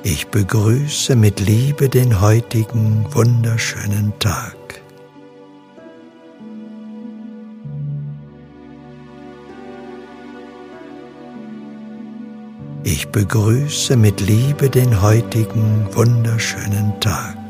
Ich begrüße mit Liebe den heutigen wunderschönen Tag. Ich begrüße mit Liebe den heutigen wunderschönen Tag.